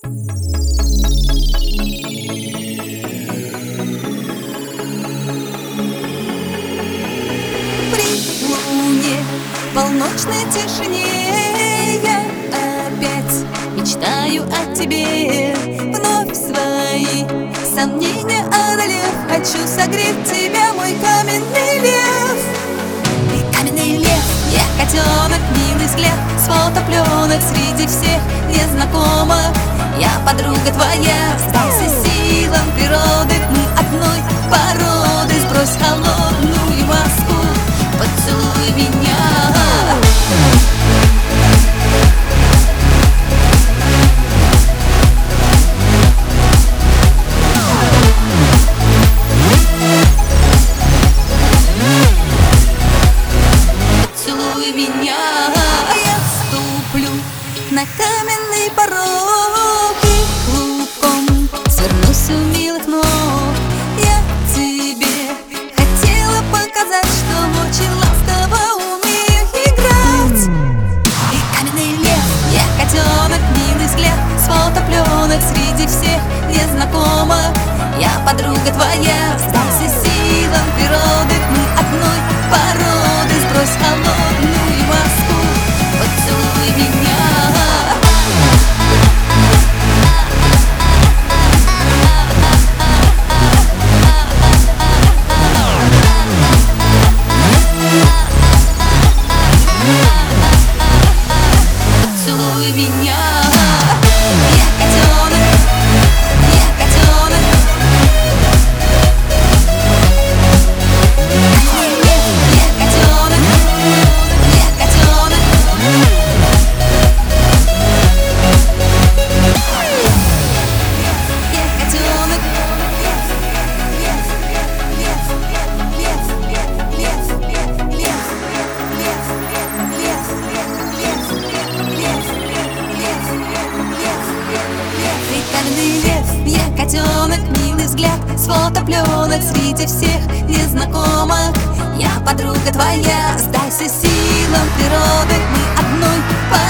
При луне, полночной тишине я опять мечтаю о тебе. Вновь свои сомнения одолев, хочу согреть тебя, мой каменный лев. Ты каменный лев, я котенок, милый взгляд с фотопленок среди всех незнакомых. Я подруга твоя, сдался силам природы, мы одной породы. Сбрось холодную маску, поцелуй меня. Поцелуй меня. Я ступлю на каменный порог и клубком свернусь у милых ног. Я тебе хотела показать, что очень ласково умею играть. Ты каменный лев, я котенок, милый взгляд с фотопленок среди всех незнакомых. Я подруга твоя, сдался силам природы, мы одной породы. Сбрось холодную маску, поцелуй меня. Поцелуй меня. Я котенок, я котенок. Я котенок, я котенок. Я котенок. Ты каменный лев, я котенок, милый взгляд с фотопленок среди всех незнакомых. Я подруга твоя, сдайся силам природы, мы одной